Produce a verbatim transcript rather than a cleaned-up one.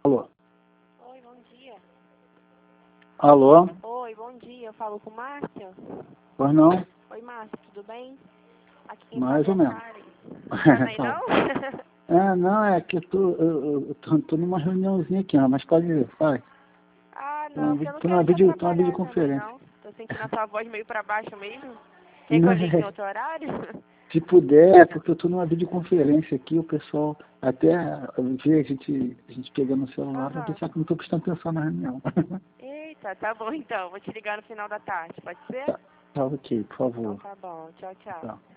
Alô? Oi, bom dia. Alô? Oi, bom dia. Eu falo com o Márcio? Pois não? Oi, Márcio, tudo bem? Aqui quem Mais fala ou é a menos. Karen. Não tá aí, não? É, não, é que eu tô, eu, eu tô, tô numa reuniãozinha aqui, ó, mas pode ir, vai. Ah, Tô não, numa, porque eu não tô numa, quero te vídeo, tô numa atrapalhar também, videoconferência. não. Tô sentindo a sua voz meio pra baixo mesmo. Quer que Não, eu ligue em é, outro horário? se puder, é porque eu tô numa videoconferência aqui, o pessoal até vê a gente, a gente pegando o celular, vai Aham. pensar que eu não tô prestando atenção na reunião. Eita, tá bom então. Vou te ligar no final da tarde, pode ser? Tá, tá ok, por Então favor. tá bom. Tchau, tchau. Tá.